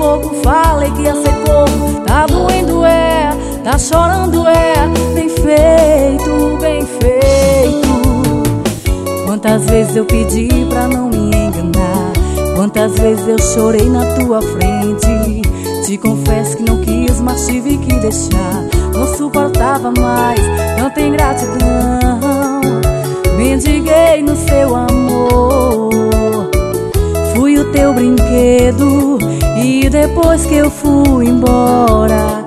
pouco, falei que ia ser corno. Tá doendo é, tá chorando é. Bem feito, bem feito. Quantas vezes eu pedi pra não me enganar, quantas vezes eu chorei na tua frente. Te confesso que não quis, mas tive que deixar. Não suportava mais tanta ingratidão. Mendiguei no seu amor, fui o teu brinquedo. E depois que eu fui embora,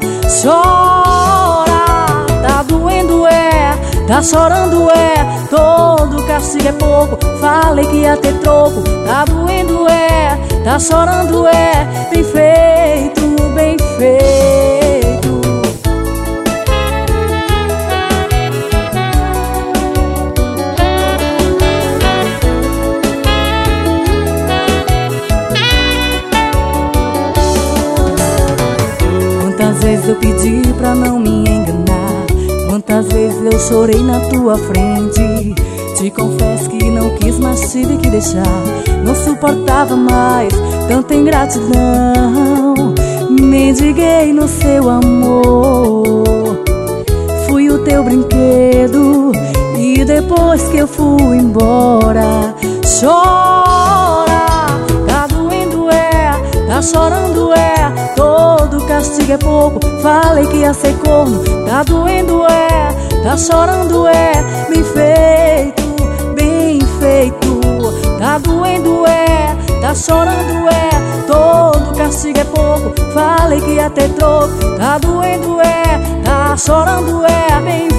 chora. Tá doendo é, tá chorando é. Todo castigo é pouco, falei que ia ter troco. Tá doendo é, tá chorando é. Bem feito, bem feito. Quantas vezes eu pedi pra não me enganar, quantas vezes eu chorei na tua frente. Te confesso que não quis, mas tive que deixar. Não suportava mais tanta ingratidão. Mendiguei no seu amor, fui o teu brinquedo. E depois que eu fui embora, chora. Tá doendo é, tá chorando é. Todo castigo é pouco, falei que ia ser corno. Tá doendo é, tá chorando é. Bem feito, bem feito. Tá doendo é, tá chorando é. Todo castigo é pouco, falei que ia ter troco. Tá doendo é, tá chorando é. Bem